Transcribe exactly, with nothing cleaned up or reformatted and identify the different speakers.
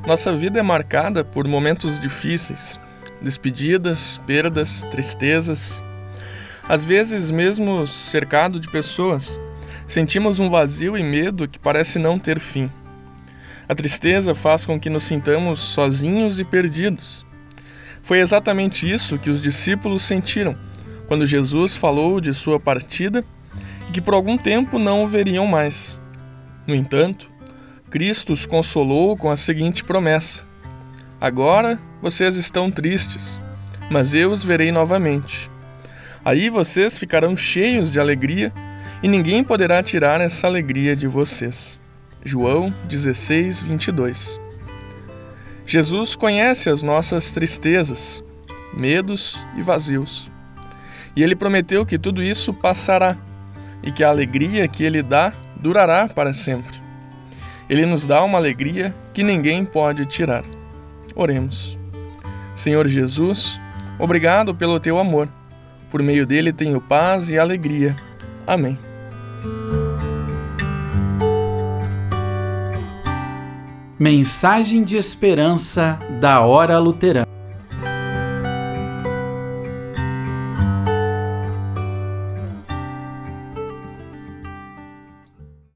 Speaker 1: Nossa vida é marcada por momentos difíceis, despedidas, perdas, tristezas. Às vezes, mesmo cercado de pessoas, sentimos um vazio e medo que parece não ter fim. A tristeza faz com que nos sintamos sozinhos e perdidos. Foi exatamente isso que os discípulos sentiram quando Jesus falou de sua partida e que por algum tempo não o veriam mais. No entanto, Cristo os consolou com a seguinte promessa: agora vocês estão tristes, mas eu os verei novamente. Aí vocês ficarão cheios de alegria e ninguém poderá tirar essa alegria de vocês. João dezesseis, vinte e dois. Jesus conhece as nossas tristezas, medos e vazios. E Ele prometeu que tudo isso passará e que a alegria que Ele dá durará para sempre. Ele nos dá uma alegria que ninguém pode tirar. Oremos. Senhor Jesus, obrigado pelo Teu amor. Por meio dele tenho paz e alegria. Amém.
Speaker 2: Mensagem de esperança da Hora Luterana.